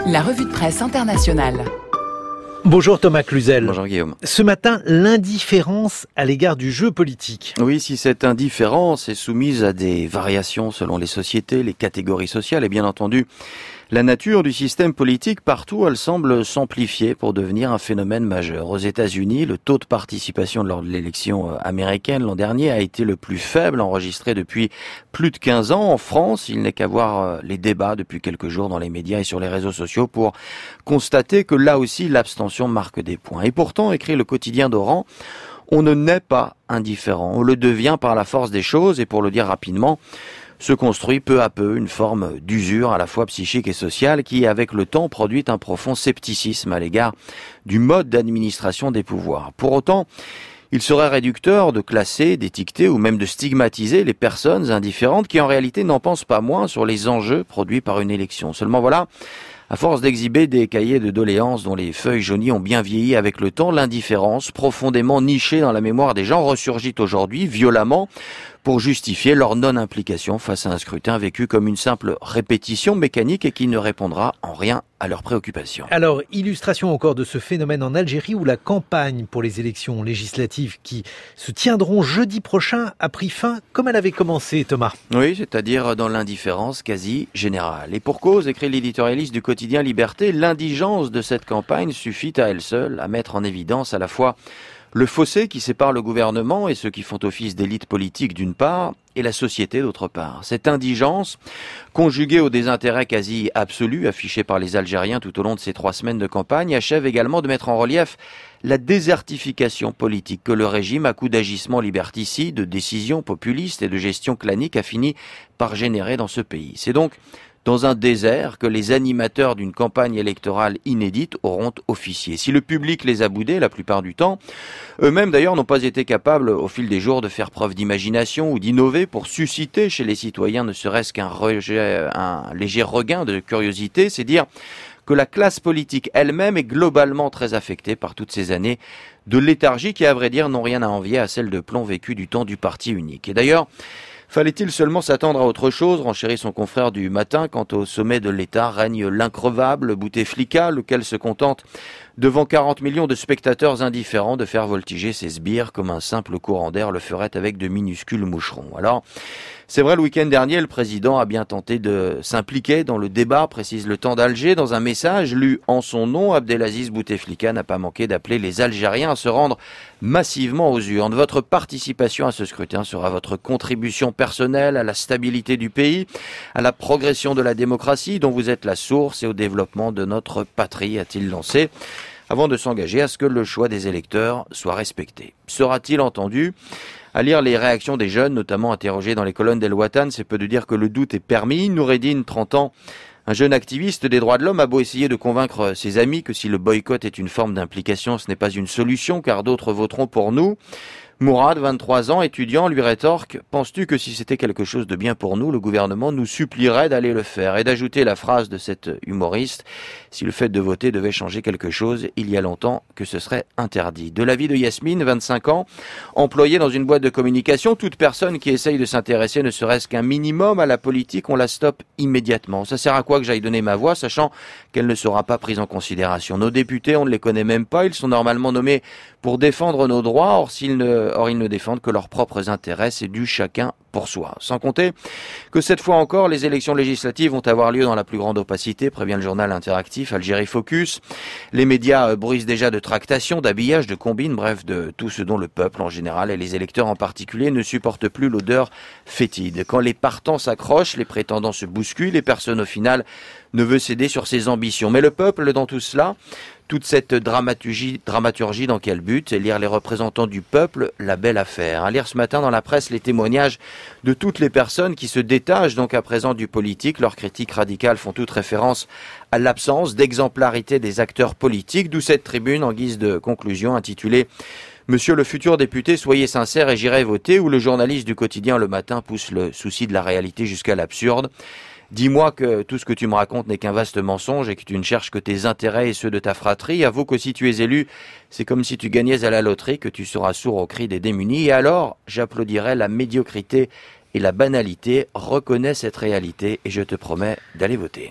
La revue de presse internationale. Bonjour Thomas Cluzel. Bonjour Guillaume. Ce matin, l'indifférence à l'égard du jeu politique. Oui, si cette indifférence est soumise à des variations selon les sociétés, les catégories sociales et bien entendu la nature du système politique, partout elle semble s'amplifier pour devenir un phénomène majeur. Aux États-Unis, le taux de participation lors de l'élection américaine l'an dernier a été le plus faible enregistré depuis plus de 15 ans. En France, il n'est qu'à voir les débats depuis quelques jours dans les médias et sur les réseaux sociaux pour constater que là aussi l'abstention marque des points. Et pourtant, écrit le quotidien d'Oran, on ne naît pas indifférent, on le devient par la force des choses et pour le dire rapidement, se construit peu à peu une forme d'usure à la fois psychique et sociale qui, avec le temps, produit un profond scepticisme à l'égard du mode d'administration des pouvoirs. Pour autant, il serait réducteur de classer, d'étiqueter ou même de stigmatiser les personnes indifférentes qui en réalité n'en pensent pas moins sur les enjeux produits par une élection. Seulement voilà, à force d'exhiber des cahiers de doléances dont les feuilles jaunies ont bien vieilli avec le temps, l'indifférence, profondément nichée dans la mémoire des gens, ressurgit aujourd'hui violemment pour justifier leur non-implication face à un scrutin vécu comme une simple répétition mécanique et qui ne répondra en rien à leurs préoccupations. Alors, illustration encore de ce phénomène en Algérie où la campagne pour les élections législatives qui se tiendront jeudi prochain a pris fin comme elle avait commencé, Thomas. Oui, c'est-à-dire dans l'indifférence quasi générale. Et pour cause, écrit l'éditorialiste du quotidien Liberté, l'indigence de cette campagne suffit à elle seule à mettre en évidence à la fois le fossé qui sépare le gouvernement et ceux qui font office d'élite politique d'une part, et la société d'autre part. Cette indigence, conjuguée au désintérêt quasi absolu affiché par les Algériens tout au long de ces 3 semaines de campagne, achève également de mettre en relief la désertification politique que le régime, à coup d'agissements liberticides, de décisions populistes et de gestion clanique, a fini par générer dans ce pays. C'est donc dans un désert que les animateurs d'une campagne électorale inédite auront officié. Si le public les a boudés la plupart du temps, eux-mêmes d'ailleurs n'ont pas été capables au fil des jours de faire preuve d'imagination ou d'innover pour susciter chez les citoyens ne serait-ce un léger regain de curiosité, c'est dire que la classe politique elle-même est globalement très affectée par toutes ces années de léthargie qui, à vrai dire, n'ont rien à envier à celle de plomb vécue du temps du parti unique. Et d'ailleurs, fallait-il seulement s'attendre à autre chose, renchérit son confrère du matin, quand au sommet de l'État règne l'increvable Bouteflika, lequel se contente, devant 40 millions de spectateurs indifférents, de faire voltiger ses sbires comme un simple courant d'air le ferait avec de minuscules moucherons. Alors, c'est vrai, le week-end dernier, le président a bien tenté de s'impliquer dans le débat, précise le Temps d'Alger. Dans un message lu en son nom, Abdelaziz Bouteflika n'a pas manqué d'appeler les Algériens à se rendre massivement aux urnes. Votre participation à ce scrutin sera votre contribution personnelle à la stabilité du pays, à la progression de la démocratie dont vous êtes la source et au développement de notre patrie, a-t-il lancé, avant de s'engager à ce que le choix des électeurs soit respecté. Sera-t-il entendu ? À lire les réactions des jeunes, notamment interrogés dans les colonnes d'El Watan, c'est peu de dire que le doute est permis. Noureddin, 30 ans, un jeune activiste des droits de l'homme, a beau essayer de convaincre ses amis que si le boycott est une forme d'implication, ce n'est pas une solution, car d'autres voteront pour nous. Mourad, 23 ans, étudiant, lui rétorque « Penses-tu que si c'était quelque chose de bien pour nous, le gouvernement nous supplierait d'aller le faire ?» Et d'ajouter la phrase de cet humoriste « Si le fait de voter devait changer quelque chose, il y a longtemps que ce serait interdit. » De l'avis de Yasmine, 25 ans, employée dans une boîte de communication, toute personne qui essaye de s'intéresser ne serait-ce qu'un minimum à la politique, on la stoppe immédiatement. Ça sert à quoi que j'aille donner ma voix, sachant qu'elle ne sera pas prise en considération? Nos députés, on ne les connaît même pas, ils sont normalement nommés pour défendre nos droits, or ils ne défendent que leurs propres intérêts, c'est du chacun pour soi. Sans compter que cette fois encore, les élections législatives vont avoir lieu dans la plus grande opacité, prévient le journal interactif Algérie Focus. Les médias bruissent déjà de tractations, d'habillage, de combines, bref, de tout ce dont le peuple en général et les électeurs en particulier ne supportent plus l'odeur fétide. Quand les partants s'accrochent, les prétendants se bousculent, et personne au final ne veut céder sur ses ambitions. Mais le peuple, dans tout cela, toute cette dramaturgie dans quel but? Et lire les représentants du peuple, la belle affaire. À lire ce matin dans la presse les témoignages de toutes les personnes qui se détachent donc à présent du politique. Leurs critiques radicales font toute référence à l'absence d'exemplarité des acteurs politiques, d'où cette tribune en guise de conclusion intitulée « Monsieur le futur député, soyez sincère et j'irai voter » où le journaliste du quotidien Le Matin pousse le souci de la réalité jusqu'à l'absurde. Dis-moi que tout ce que tu me racontes n'est qu'un vaste mensonge et que tu ne cherches que tes intérêts et ceux de ta fratrie. Avoue que si tu es élu, c'est comme si tu gagnais à la loterie, que tu seras sourd aux cris des démunis. Et alors, j'applaudirai la médiocrité et la banalité. Reconnais cette réalité et je te promets d'aller voter.